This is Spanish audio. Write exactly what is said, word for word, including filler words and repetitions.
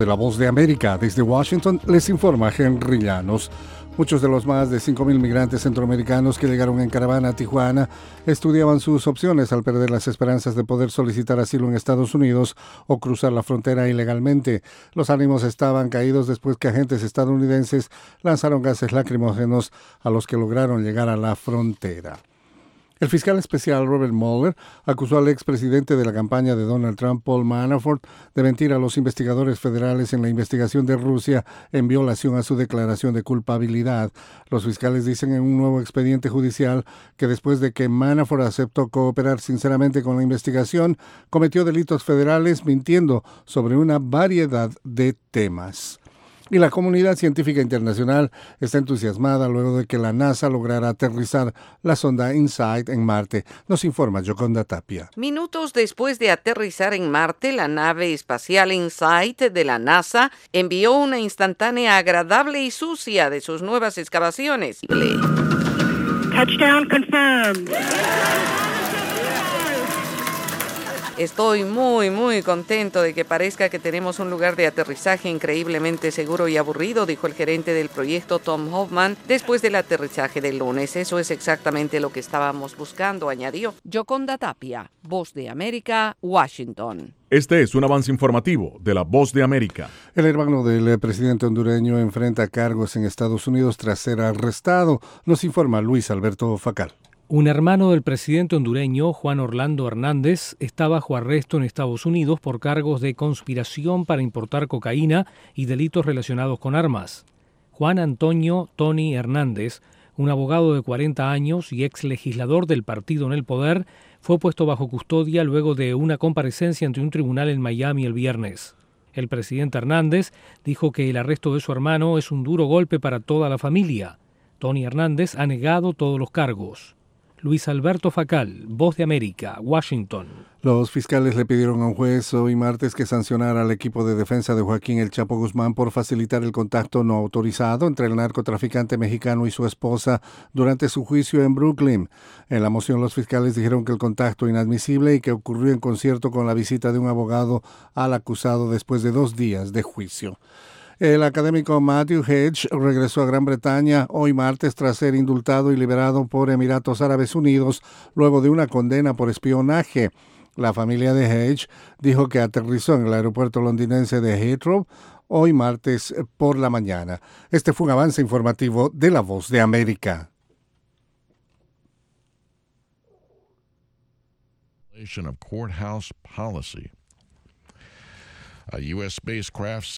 De la Voz de América, desde Washington, les informa Henry Llanos. Muchos de los más de cinco mil migrantes centroamericanos que llegaron en caravana a Tijuana estudiaban sus opciones al perder las esperanzas de poder solicitar asilo en Estados Unidos o cruzar la frontera ilegalmente. Los ánimos estaban caídos después que agentes estadounidenses lanzaron gases lacrimógenos a los que lograron llegar a la frontera. El fiscal especial Robert Mueller acusó al expresidente de la campaña de Donald Trump, Paul Manafort, de mentir a los investigadores federales en la investigación de Rusia en violación a su declaración de culpabilidad. Los fiscales dicen en un nuevo expediente judicial que después de que Manafort aceptó cooperar sinceramente con la investigación, cometió delitos federales mintiendo sobre una variedad de temas. Y la comunidad científica internacional está entusiasmada luego de que la NASA lograra aterrizar la sonda InSight en Marte. Nos informa Yoconda Tapia. Minutos después de aterrizar en Marte, la nave espacial InSight de la NASA envió una instantánea agradable y sucia de sus nuevas excavaciones. Touchdown confirmed. Estoy muy, muy contento de que parezca que tenemos un lugar de aterrizaje increíblemente seguro y aburrido, dijo el gerente del proyecto Tom Hoffman después del aterrizaje del lunes. Eso es exactamente lo que estábamos buscando, añadió. Yoconda Tapia, Voz de América, Washington. Este es un avance informativo de la Voz de América. El hermano del presidente hondureño enfrenta cargos en Estados Unidos tras ser arrestado. Nos informa Luis Alberto Facal. Un hermano del presidente hondureño, Juan Orlando Hernández, está bajo arresto en Estados Unidos por cargos de conspiración para importar cocaína y delitos relacionados con armas. Juan Antonio Tony Hernández, un abogado de cuarenta años y ex legislador del partido en el poder, fue puesto bajo custodia luego de una comparecencia ante un tribunal en Miami el viernes. El presidente Hernández dijo que el arresto de su hermano es un duro golpe para toda la familia. Tony Hernández ha negado todos los cargos. Luis Alberto Facal, Voz de América, Washington. Los fiscales le pidieron a un juez hoy martes que sancionara al equipo de defensa de Joaquín El Chapo Guzmán por facilitar el contacto no autorizado entre el narcotraficante mexicano y su esposa durante su juicio en Brooklyn. En la moción, los fiscales dijeron que el contacto inadmisible y que ocurrió en concierto con la visita de un abogado al acusado después de dos días de juicio. El académico Matthew Hedge regresó a Gran Bretaña hoy martes tras ser indultado y liberado por Emiratos Árabes Unidos luego de una condena por espionaje. La familia de Hedge dijo que aterrizó en el aeropuerto londinense de Heathrow hoy martes por la mañana. Este fue un avance informativo de La Voz de América. Of courthouse policy. A U S spacecraft